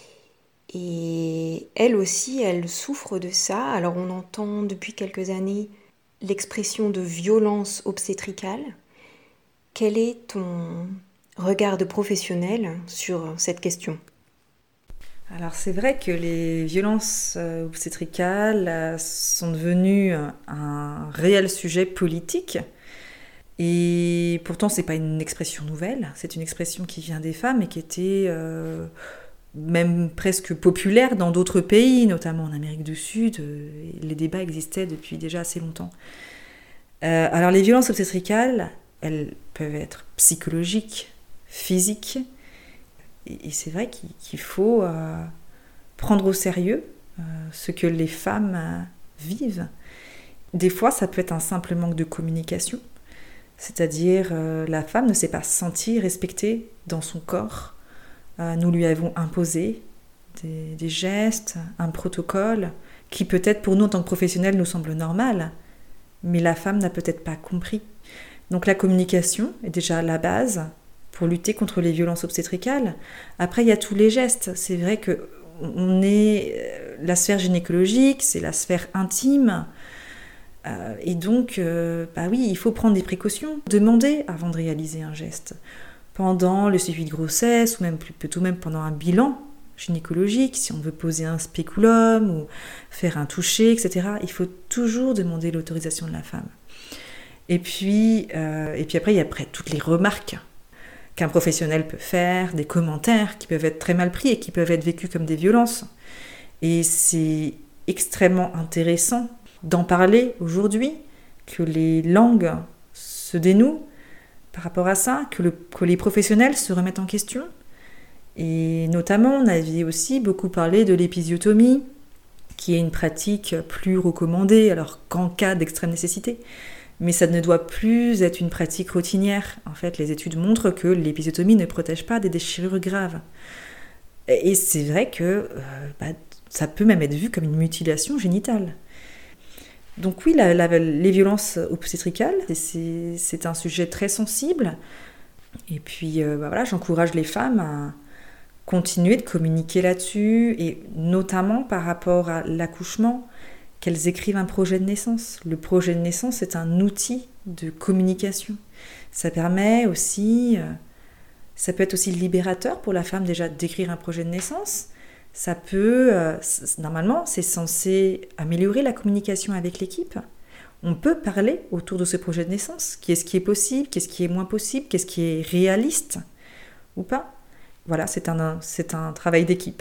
Et elles aussi, elles souffrent de ça. Alors on entend depuis quelques années l'expression de violence obstétricale. Quel est ton regard de professionnel sur cette question ? Alors c'est vrai que les violences obstétricales sont devenues un réel sujet politique. Et pourtant, c'est pas une expression nouvelle, c'est une expression qui vient des femmes et qui était euh, même presque populaire dans d'autres pays, notamment en Amérique du Sud. Les débats existaient depuis déjà assez longtemps. Euh, alors les violences obstétricales, elles peuvent être psychologiques, physiques, et, et c'est vrai qu'il, qu'il faut euh, prendre au sérieux euh, ce que les femmes euh, vivent. Des fois, ça peut être un simple manque de communication. C'est-à-dire, euh, la femme ne s'est pas sentie respectée dans son corps. Euh, nous lui avons imposé des, des gestes, un protocole, qui peut-être pour nous en tant que professionnels nous semble normal, mais la femme n'a peut-être pas compris. Donc la communication est déjà la base pour lutter contre les violences obstétricales. Après, il y a tous les gestes. C'est vrai que on est, la sphère gynécologique, c'est la sphère intime. Euh, et donc, euh, bah oui, il faut prendre des précautions, demander avant de réaliser un geste. Pendant le suivi de grossesse, ou même plutôt même pendant un bilan gynécologique, si on veut poser un spéculum ou faire un toucher, et cetera, il faut toujours demander l'autorisation de la femme. Et puis, euh, et puis après, il y a après toutes les remarques qu'un professionnel peut faire, des commentaires qui peuvent être très mal pris et qui peuvent être vécus comme des violences. Et c'est extrêmement intéressant d'en parler aujourd'hui, que les langues se dénouent par rapport à ça, que, le, que les professionnels se remettent en question. Et notamment, on avait aussi beaucoup parlé de l'épisiotomie, qui est une pratique plus recommandée, alors qu'en cas d'extrême nécessité. Mais ça ne doit plus être une pratique routinière. En fait, les études montrent que l'épisiotomie ne protège pas des déchirures graves. Et c'est vrai que euh, bah, ça peut même être vu comme une mutilation génitale. Donc oui, la, la, les violences obstétricales, c'est, c'est un sujet très sensible. Et puis euh, bah voilà, j'encourage les femmes à continuer de communiquer là-dessus, et notamment par rapport à l'accouchement, qu'elles écrivent un projet de naissance. Le projet de naissance est un outil de communication. Ça permet aussi, euh, ça peut être aussi libérateur pour la femme déjà d'écrire un projet de naissance. Ça peut, euh, normalement, c'est censé améliorer la communication avec l'équipe. On peut parler autour de ce projet de naissance. Qu'est-ce qui est possible, qu'est-ce qui est moins possible, qu'est-ce qui est réaliste ou pas. Voilà, c'est un, c'est un travail d'équipe.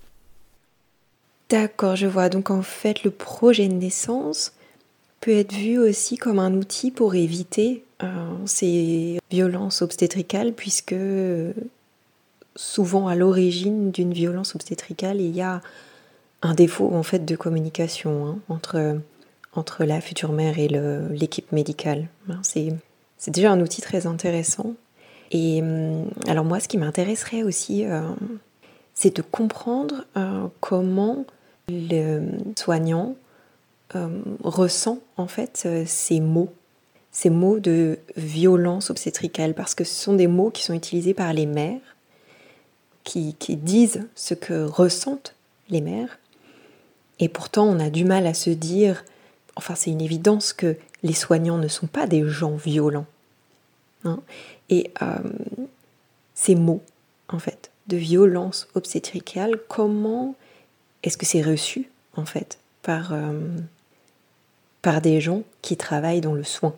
D'accord, je vois. Donc en fait, le projet de naissance peut être vu aussi comme un outil pour éviter euh, ces violences obstétricales, puisque souvent à l'origine d'une violence obstétricale, il y a un défaut en fait de communication hein, entre, entre la future mère et le, l'équipe médicale. C'est, c'est déjà un outil très intéressant. Et alors moi, ce qui m'intéresserait aussi, euh, c'est de comprendre euh, comment le soignant euh, ressent en fait euh, ces mots, ces mots de violence obstétricale, parce que ce sont des mots qui sont utilisés par les mères, qui, qui disent ce que ressentent les mères, et pourtant on a du mal à se dire, enfin c'est une évidence que les soignants ne sont pas des gens violents. Hein, et euh, ces mots, en fait, de violence obstétricale, comment est-ce que c'est reçu, en fait, par, euh, par des gens qui travaillent dans le soin?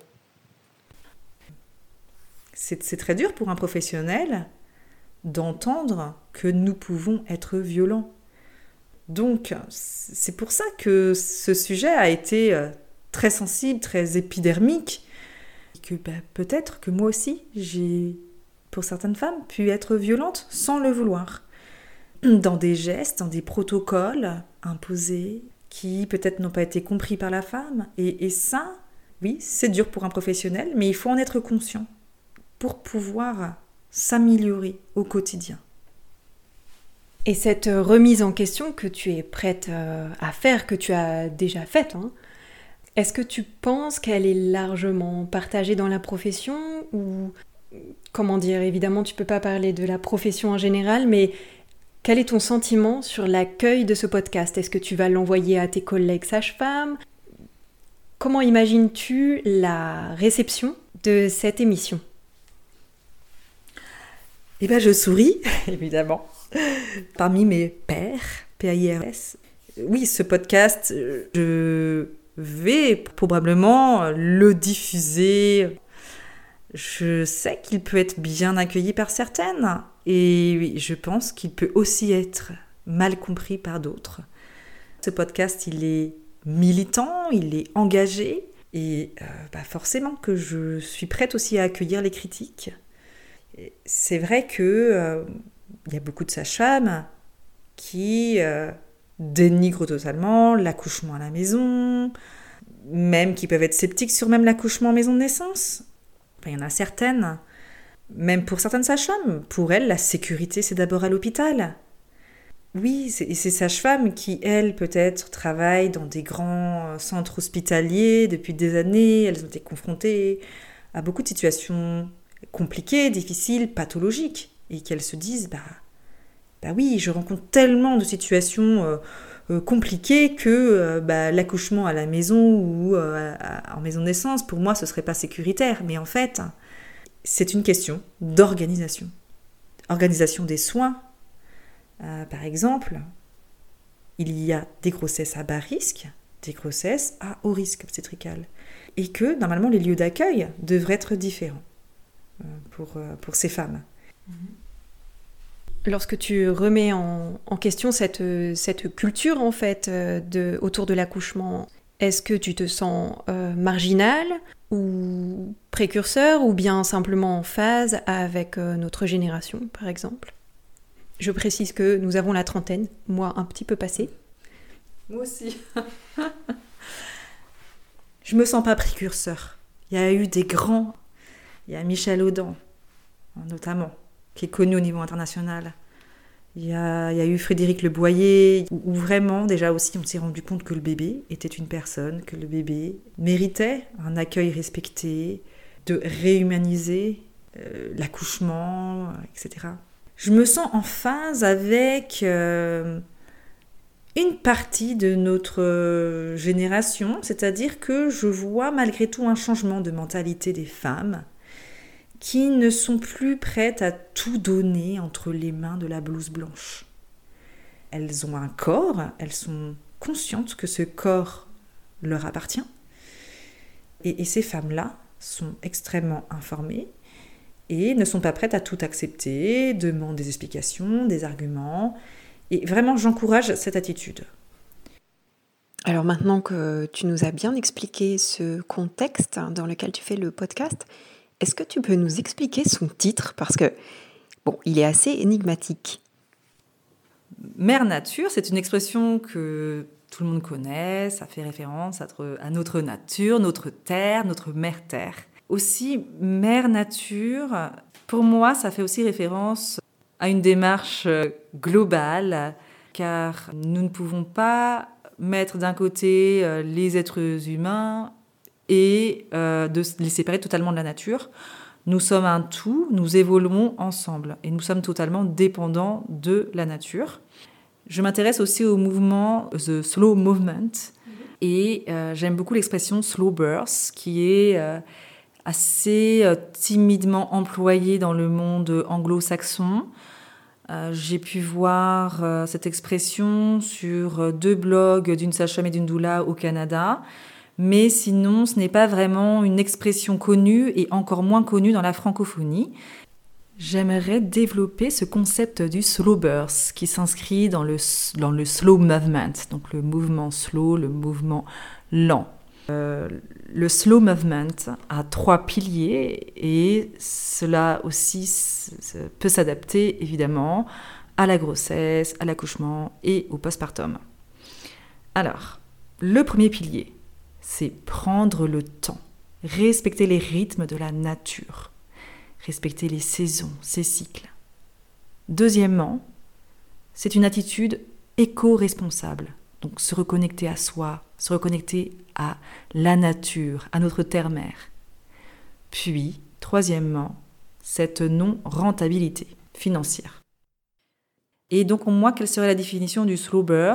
C'est, c'est très dur pour un professionnel d'entendre que nous pouvons être violents. Donc, c'est pour ça que ce sujet a été très sensible, très épidermique, et que bah, peut-être que moi aussi, j'ai, pour certaines femmes, pu être violente sans le vouloir. Dans des gestes, dans des protocoles imposés, qui peut-être n'ont pas été compris par la femme. Et, et ça, oui, c'est dur pour un professionnel, mais il faut en être conscient pour pouvoir s'améliorer au quotidien. Et cette remise en question que tu es prête à faire, que tu as déjà faite, hein, est-ce que tu penses qu'elle est largement partagée dans la profession ou, comment dire, évidemment tu peux pas parler de la profession en général, mais quel est ton sentiment sur l'accueil de ce podcast? Est-ce que tu vas l'envoyer à tes collègues sages-femmes? Comment imagines-tu la réception de cette émission? Eh bien, je souris, évidemment. Parmi mes pairs, P A I R S, oui, ce podcast, je vais probablement le diffuser. Je sais qu'il peut être bien accueilli par certaines et oui, je pense qu'il peut aussi être mal compris par d'autres. Ce podcast, il est militant, il est engagé et euh, bah forcément que je suis prête aussi à accueillir les critiques. Et c'est vrai que euh, il y a beaucoup de sages-femmes qui euh, dénigrent totalement l'accouchement à la maison, même qui peuvent être sceptiques sur même l'accouchement en maison de naissance. Enfin, il y en a certaines, même pour certaines sages-femmes, pour elles, la sécurité, c'est d'abord à l'hôpital. Oui, c'est, et ces sages-femmes qui, elles, peut-être, travaillent dans des grands centres hospitaliers depuis des années, elles ont été confrontées à beaucoup de situations compliquées, difficiles, pathologiques, et qu'elles se disent, bah, bah oui, je rencontre tellement de situations euh, euh, compliquées que euh, bah, l'accouchement à la maison ou euh, à, en maison de naissance, pour moi, ce serait pas sécuritaire. Mais en fait, c'est une question d'organisation. Organisation des soins. Euh, par exemple, il y a des grossesses à bas risque, des grossesses à haut risque obstétrical. Et que, normalement, les lieux d'accueil devraient être différents euh, pour, euh, pour ces femmes. Lorsque tu remets en, en question cette, cette culture, en fait, de, autour de l'accouchement, est-ce que tu te sens euh, marginal ou précurseur ou bien simplement en phase avec euh, notre génération, par exemple? Je précise que nous avons la trentaine, moi un petit peu passé. Moi aussi. Je me sens pas précurseur. Il y a eu des grands. Il y a Michel Audin, notamment, qui est connu au niveau international. Il y a, il y a eu Frédéric Le Boyer, où, où vraiment, déjà aussi, on s'est rendu compte que le bébé était une personne, que le bébé méritait un accueil respecté, de réhumaniser euh, l'accouchement, et cetera. Je me sens en phase avec euh, une partie de notre génération, c'est-à-dire que je vois malgré tout un changement de mentalité des femmes qui ne sont plus prêtes à tout donner entre les mains de la blouse blanche. Elles ont un corps, elles sont conscientes que ce corps leur appartient, et, et ces femmes-là sont extrêmement informées et ne sont pas prêtes à tout accepter, demandent des explications, des arguments, et vraiment j'encourage cette attitude. Alors maintenant que tu nous as bien expliqué ce contexte dans lequel tu fais le podcast, est-ce que tu peux nous expliquer son titre? Parce que, bon, il est assez énigmatique. Mère nature, c'est une expression que tout le monde connaît, ça fait référence à notre, à notre nature, notre terre, notre mère terre. Aussi, mère nature, pour moi, ça fait aussi référence à une démarche globale, car nous ne pouvons pas mettre d'un côté les êtres humains et euh, de les séparer totalement de la nature. Nous sommes un tout, nous évoluons ensemble et nous sommes totalement dépendants de la nature. Je m'intéresse aussi au mouvement The Slow Movement et euh, j'aime beaucoup l'expression Slow Birth qui est euh, assez euh, timidement employée dans le monde anglo-saxon. Euh, j'ai pu voir euh, cette expression sur deux blogs d'une sage-femme et d'une doula au Canada. Mais sinon, ce n'est pas vraiment une expression connue et encore moins connue dans la francophonie. J'aimerais développer ce concept du slow birth qui s'inscrit dans le, dans le slow movement, donc le mouvement slow, le mouvement lent. Euh, le slow movement a trois piliers et cela aussi peut s'adapter évidemment à la grossesse, à l'accouchement et au postpartum. Alors, le premier pilier, c'est prendre le temps, respecter les rythmes de la nature, respecter les saisons, ses cycles. Deuxièmement, c'est une attitude éco-responsable, donc se reconnecter à soi, se reconnecter à la nature, à notre terre-mère. Puis, troisièmement, cette non-rentabilité financière. Et donc, pour moi, quelle serait la définition du slow birth ?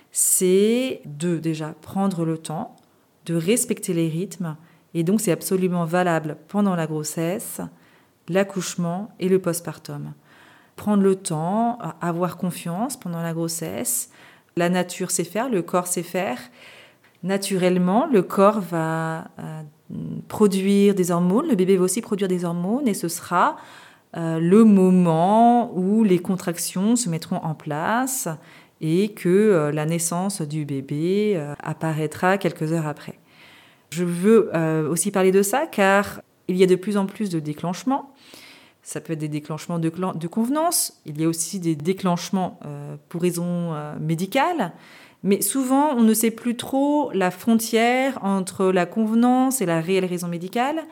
C'est de déjà prendre le temps, de respecter les rythmes, et donc c'est absolument valable pendant la grossesse, l'accouchement et le postpartum. Prendre le temps, avoir confiance pendant la grossesse, la nature sait faire, le corps sait faire. Naturellement, le corps va euh, produire des hormones, le bébé va aussi produire des hormones, et ce sera euh, le moment où les contractions se mettront en place, et que euh, la naissance du bébé euh, apparaîtra quelques heures après. Je veux euh, aussi parler de ça car il y a de plus en plus de déclenchements. Ça peut être des déclenchements de, clan- de convenance, il y a aussi des déclenchements euh, pour raisons euh, médicales, mais souvent on ne sait plus trop la frontière entre la convenance et la réelle raison médicale.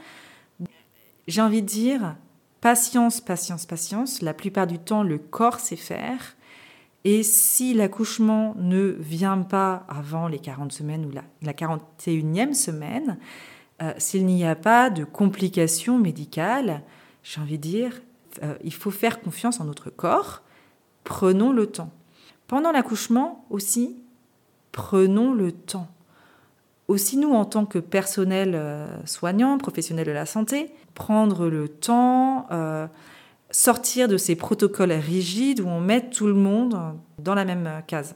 J'ai envie de dire, patience, patience, patience, la plupart du temps le corps sait faire. Et si l'accouchement ne vient pas avant les quarante semaines ou la, la quarante et unième semaine, euh, s'il n'y a pas de complications médicales, j'ai envie de dire, euh, il faut faire confiance en notre corps. Prenons le temps. Pendant l'accouchement aussi, prenons le temps. Aussi nous, en tant que personnel euh, soignant, professionnel de la santé, prendre le temps... Euh, sortir de ces protocoles rigides où on met tout le monde dans la même case.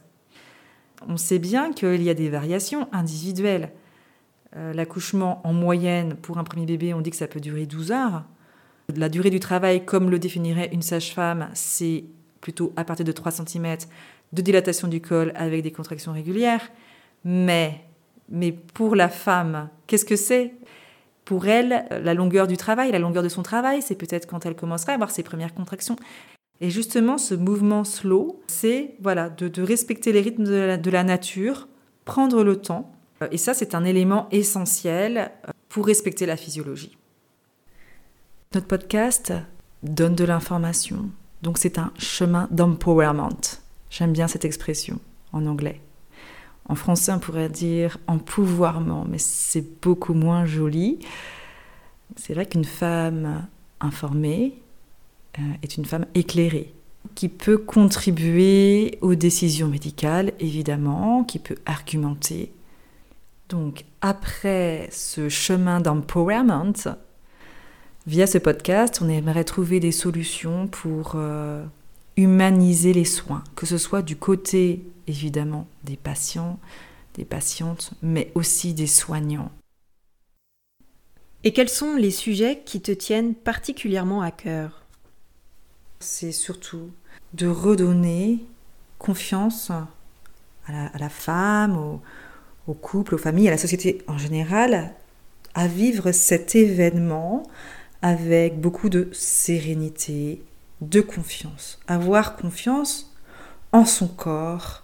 On sait bien qu'il y a des variations individuelles. Euh, l'accouchement, en moyenne, pour un premier bébé, on dit que ça peut durer douze heures. La durée du travail, comme le définirait une sage-femme, c'est plutôt à partir de trois centimètres de dilatation du col avec des contractions régulières. Mais, mais pour la femme, qu'est-ce que c'est ? Pour elle, la longueur du travail, la longueur de son travail, c'est peut-être quand elle commencera à avoir ses premières contractions. Et justement, ce mouvement slow, c'est voilà, de, de respecter les rythmes de la, de la nature, prendre le temps. Et ça, c'est un élément essentiel pour respecter la physiologie. Notre podcast donne de l'information. Donc, c'est un chemin d'empowerment. J'aime bien cette expression en anglais. En français, on pourrait dire empouvoirment, mais c'est beaucoup moins joli. C'est vrai qu'une femme informée euh, est une femme éclairée, qui peut contribuer aux décisions médicales, évidemment, qui peut argumenter. Donc, après ce chemin d'empowerment, via ce podcast, on aimerait trouver des solutions pour euh, humaniser les soins, que ce soit du côté évidemment des patients, des patientes, mais aussi des soignants. Et quels sont les sujets qui te tiennent particulièrement à cœur ? C'est surtout de redonner confiance à la, à la femme, au, au couple, aux familles, à la société en général, à vivre cet événement avec beaucoup de sérénité, de confiance. Avoir confiance en son corps.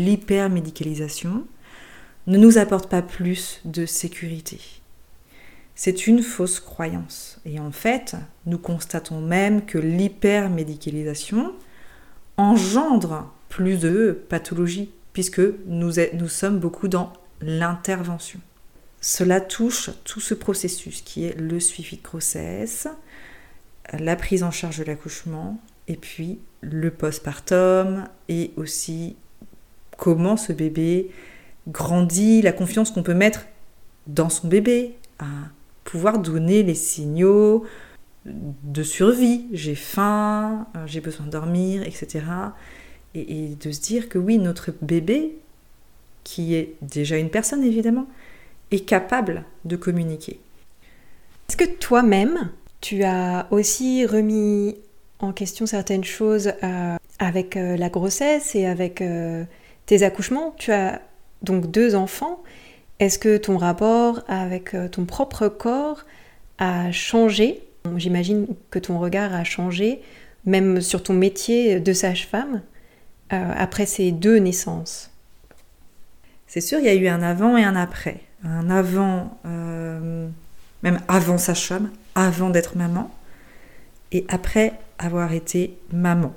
L'hypermédicalisation ne nous apporte pas plus de sécurité. C'est une fausse croyance. Et en fait, nous constatons même que l'hypermédicalisation engendre plus de pathologies, puisque nous, est, nous sommes beaucoup dans l'intervention. Cela touche tout ce processus qui est le suivi de grossesse, la prise en charge de l'accouchement, et puis le postpartum, et aussi comment ce bébé grandit, la confiance qu'on peut mettre dans son bébé, à pouvoir donner les signaux de survie, j'ai faim, j'ai besoin de dormir, et cetera. Et, et de se dire que oui, notre bébé, qui est déjà une personne évidemment, est capable de communiquer. Est-ce que toi-même, tu as aussi remis en question certaines choses euh, avec euh, la grossesse et avec euh, tes accouchements? Tu as donc deux enfants. Est-ce que ton rapport avec euh, ton propre corps a changé? J'imagine que ton regard a changé, même sur ton métier de sage-femme, euh, après ces deux naissances. C'est sûr, il y a eu un avant et un après. Un avant, euh, même avant sage-femme, avant d'être maman, et après avoir été maman.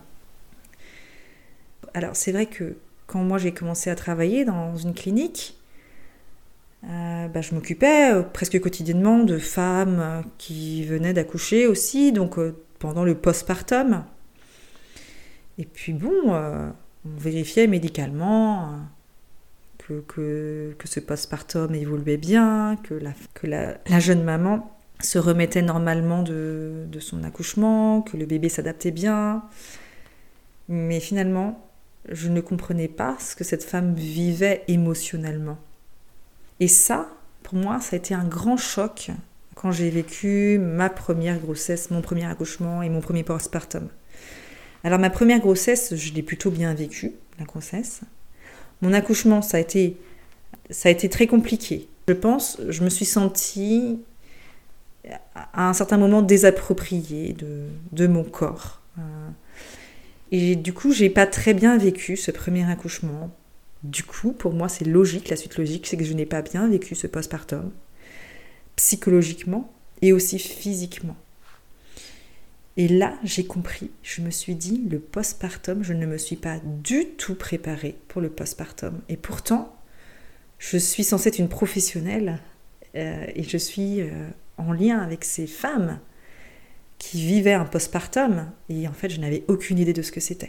Alors c'est vrai que quand moi j'ai commencé à travailler dans une clinique, euh, bah, je m'occupais euh, presque quotidiennement de femmes euh, qui venaient d'accoucher aussi, donc euh, pendant le postpartum. Et puis bon, euh, on vérifiait médicalement euh, que, que, que ce postpartum évoluait bien, que la, que la, la jeune maman se remettait normalement de, de son accouchement, que le bébé s'adaptait bien. Mais finalement, je ne comprenais pas ce que cette femme vivait émotionnellement. Et ça, pour moi, ça a été un grand choc quand j'ai vécu ma première grossesse, mon premier accouchement et mon premier postpartum. Alors ma première grossesse, je l'ai plutôt bien vécue, la grossesse. Mon accouchement, ça a été, ça a été très compliqué. Je pense, je me suis sentie à un certain moment désappropriée de, de mon corps. Et du coup, j'ai pas très bien vécu ce premier accouchement. Du coup, pour moi, c'est logique, la suite logique, c'est que je n'ai pas bien vécu ce postpartum, psychologiquement et aussi physiquement. Et là, j'ai compris, je me suis dit, le postpartum, je ne me suis pas du tout préparée pour le postpartum. Et pourtant, je suis censée être une professionnelle euh, et je suis euh, en lien avec ces femmes qui vivaient un postpartum. Et en fait, je n'avais aucune idée de ce que c'était.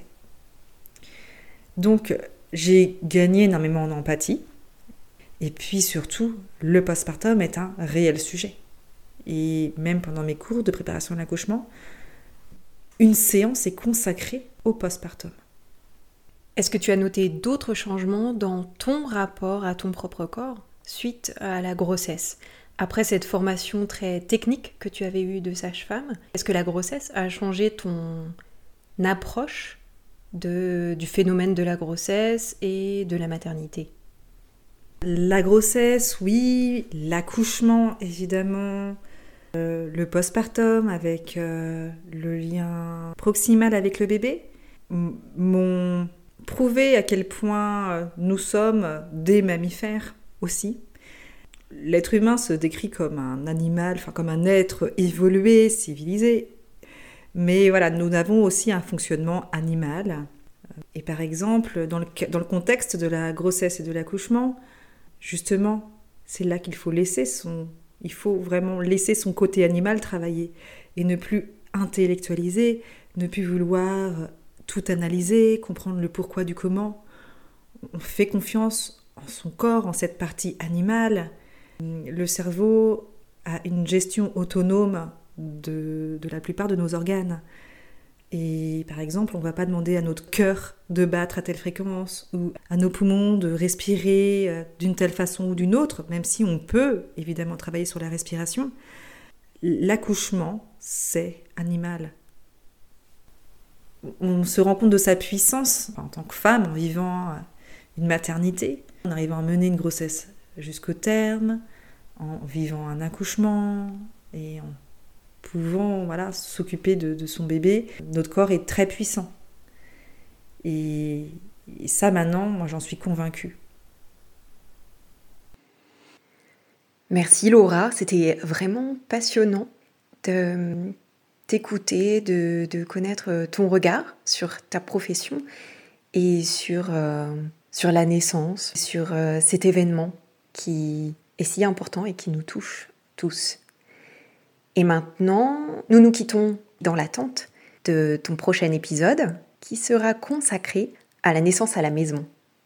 Donc, j'ai gagné énormément en empathie. Et puis surtout, le postpartum est un réel sujet. Et même pendant mes cours de préparation à l'accouchement, une séance est consacrée au postpartum. Est-ce que tu as noté d'autres changements dans ton rapport à ton propre corps suite à la grossesse? Après cette formation très technique que tu avais eue de sage-femme, est-ce que la grossesse a changé ton approche de, du phénomène de la grossesse et de la maternité? La grossesse, oui. L'accouchement, évidemment. Euh, le postpartum avec euh, le lien proximal avec le bébé m- m'ont prouvé à quel point euh, nous sommes des mammifères aussi. L'être humain se décrit comme un animal, enfin comme un être évolué, civilisé. Mais voilà, nous avons aussi un fonctionnement animal. Et par exemple, dans le, dans le contexte de la grossesse et de l'accouchement, justement, c'est là qu'il faut laisser son... Il faut vraiment laisser son côté animal travailler et ne plus intellectualiser, ne plus vouloir tout analyser, comprendre le pourquoi du comment. On fait confiance en son corps, en cette partie animale. Le cerveau a une gestion autonome de, de la plupart de nos organes. Et par exemple, on ne va pas demander à notre cœur de battre à telle fréquence ou à nos poumons de respirer d'une telle façon ou d'une autre, même si on peut évidemment travailler sur la respiration. L'accouchement, c'est animal. On se rend compte de sa puissance en tant que femme en vivant une maternité, en arrivant à mener une grossesse jusqu'au terme, en vivant un accouchement et en pouvant voilà, s'occuper de, de son bébé. Notre corps est très puissant. Et, et ça, maintenant, moi, j'en suis convaincue. Merci Laura, c'était vraiment passionnant de t'écouter, de, de connaître ton regard sur ta profession et sur, euh, sur la naissance, sur euh, cet événement qui est si important et qui nous touche tous. Et maintenant, nous nous quittons dans l'attente de ton prochain épisode qui sera consacré à la naissance à la maison.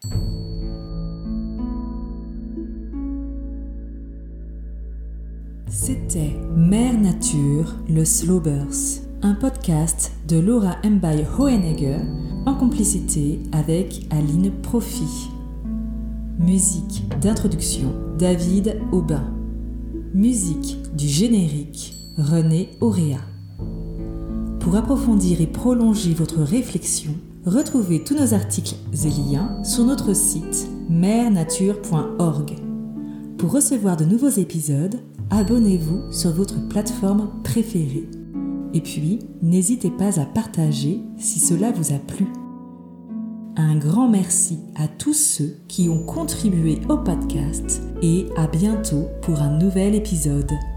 C'était Mère Nature, le Slow Birth, un podcast de Laura Mbay-Hohenegger en complicité avec Aline Profi. Musique d'introduction, David Aubin. Musique du générique, René Auréa. Pour approfondir et prolonger votre réflexion, retrouvez tous nos articles et liens sur notre site mère nature point org. Pour recevoir de nouveaux épisodes, abonnez-vous sur votre plateforme préférée. Et puis, n'hésitez pas à partager si cela vous a plu. Un grand merci à tous ceux qui ont contribué au podcast et à bientôt pour un nouvel épisode.